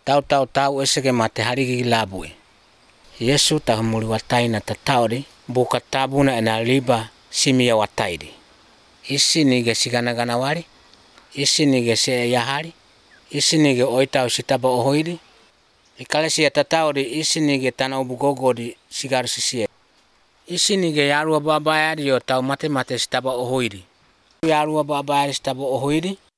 tau esege mate harigi labue. Yesu tahumuri wataina tatauri buka tabuna ena liba simia wataidi. Isi nige siganagana wari, isi nige se yahari, isi nige oitau sitaba ohoiri. Ikalesia tatauri isi nige tana ubugogodi sigaru sisie. Isi nige yarua babayari yo tau mate sitaba ohoiri. Yarua babayari sitaba ohoiri.